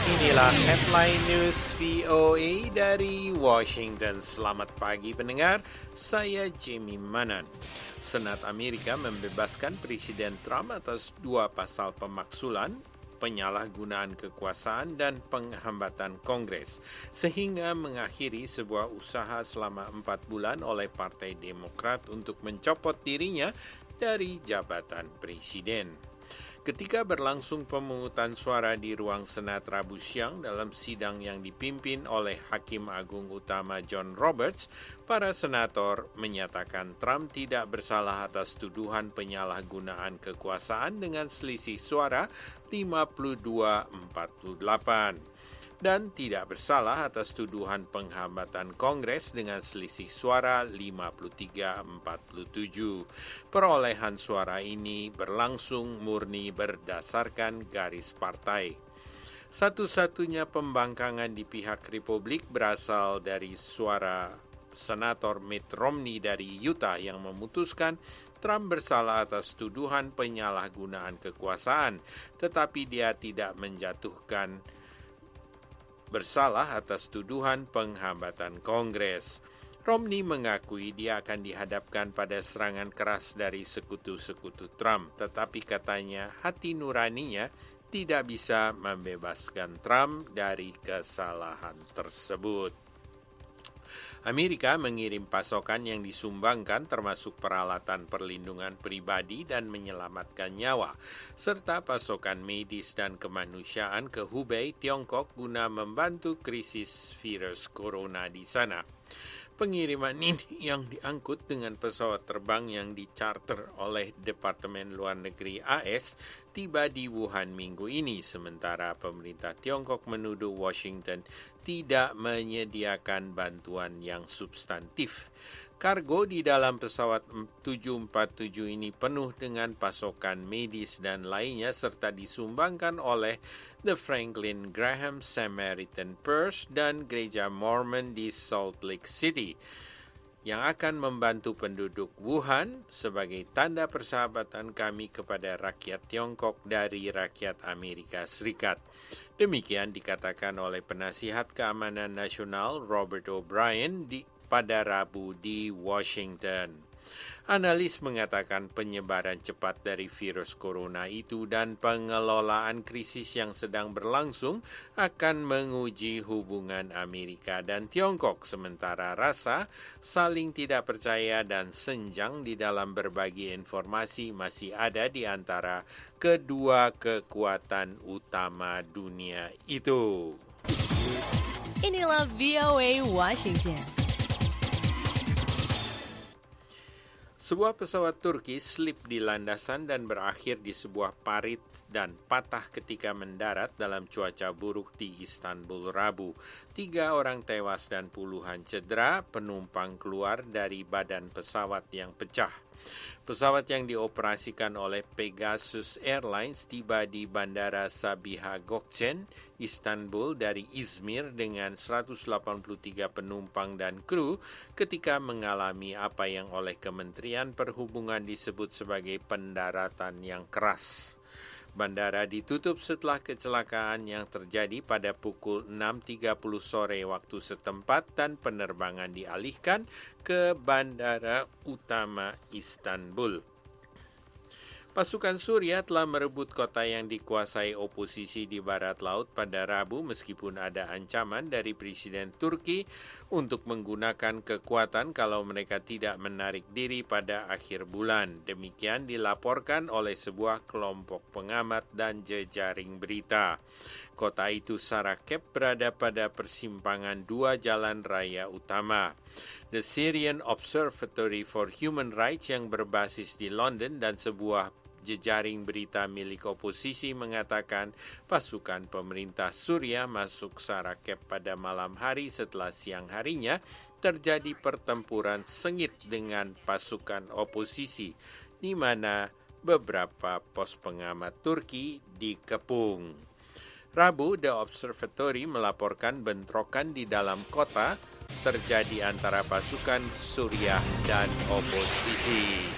Inilah headline news VOA dari Washington. Selamat pagi pendengar, saya Jimmy Manan. Senat Amerika membebaskan Presiden Trump atas 2 pasal pemaksulan, penyalahgunaan kekuasaan dan penghambatan Kongres, sehingga mengakhiri sebuah usaha selama 4 bulan oleh Partai Demokrat untuk mencopot dirinya dari jabatan presiden. Ketika berlangsung pemungutan suara di ruang Senat Rabu siang dalam sidang yang dipimpin oleh Hakim Agung Utama John Roberts, para senator menyatakan Trump tidak bersalah atas tuduhan penyalahgunaan kekuasaan dengan selisih suara 52-48. Dan tidak bersalah atas tuduhan penghambatan Kongres dengan selisih suara 53-47. Perolehan suara ini berlangsung murni berdasarkan garis partai. Satu-satunya pembangkangan di pihak Republik berasal dari suara Senator Mitt Romney dari Utah yang memutuskan Trump bersalah atas tuduhan penyalahgunaan kekuasaan, tetapi dia tidak menjatuhkan bersalah atas tuduhan penghambatan Kongres. Romney mengakui dia akan dihadapkan pada serangan keras dari sekutu-sekutu Trump, tetapi katanya hati nuraninya tidak bisa membebaskan Trump dari kesalahan tersebut. Amerika mengirim pasokan yang disumbangkan termasuk peralatan perlindungan pribadi dan menyelamatkan nyawa, serta pasokan medis dan kemanusiaan ke Hubei, Tiongkok guna membantu krisis virus corona di sana. Pengiriman ini yang diangkut dengan pesawat terbang yang dicarter oleh Departemen Luar Negeri AS tiba di Wuhan minggu ini, sementara pemerintah Tiongkok menuduh Washington tidak menyediakan bantuan yang substantif. Kargo di dalam pesawat 747 ini penuh dengan pasokan medis dan lainnya serta disumbangkan oleh The Franklin Graham Samaritan Purse dan Gereja Mormon di Salt Lake City yang akan membantu penduduk Wuhan sebagai tanda persahabatan kami kepada rakyat Tiongkok dari rakyat Amerika Serikat. Demikian dikatakan oleh penasihat keamanan nasional Robert O'Brien pada Rabu di Washington. Analis mengatakan penyebaran cepat dari virus corona itu dan pengelolaan krisis yang sedang berlangsung akan menguji hubungan Amerika dan Tiongkok, sementara rasa saling tidak percaya dan senjang di dalam berbagi informasi masih ada di antara kedua kekuatan utama dunia itu. Inilah VOA Washington. Sebuah pesawat Turki slip di landasan dan berakhir di sebuah parit dan patah ketika mendarat dalam cuaca buruk di Istanbul Rabu. 3 orang tewas dan puluhan cedera, penumpang keluar dari badan pesawat yang pecah. Pesawat yang dioperasikan oleh Pegasus Airlines tiba di Bandara Sabiha Gökçen, Istanbul dari Izmir dengan 183 penumpang dan kru ketika mengalami apa yang oleh Kementerian Perhubungan disebut sebagai pendaratan yang keras. Bandara ditutup setelah kecelakaan yang terjadi pada pukul 6.30 sore waktu setempat dan penerbangan dialihkan ke Bandara Utama Istanbul. Pasukan Suriah telah merebut kota yang dikuasai oposisi di barat laut pada Rabu meskipun ada ancaman dari Presiden Turki untuk menggunakan kekuatan kalau mereka tidak menarik diri pada akhir bulan. Demikian dilaporkan oleh sebuah kelompok pengamat dan jejaring berita. Kota itu Sarakeb berada pada persimpangan 2 jalan raya utama. The Syrian Observatory for Human Rights yang berbasis di London dan sebuah jejaring berita milik oposisi mengatakan pasukan pemerintah Suriah masuk Sarakeb pada malam hari setelah siang harinya terjadi pertempuran sengit dengan pasukan oposisi, di mana beberapa pos pengamat Turki dikepung. Rabu, The Observatory melaporkan bentrokan di dalam kota terjadi antara pasukan Suriah dan oposisi.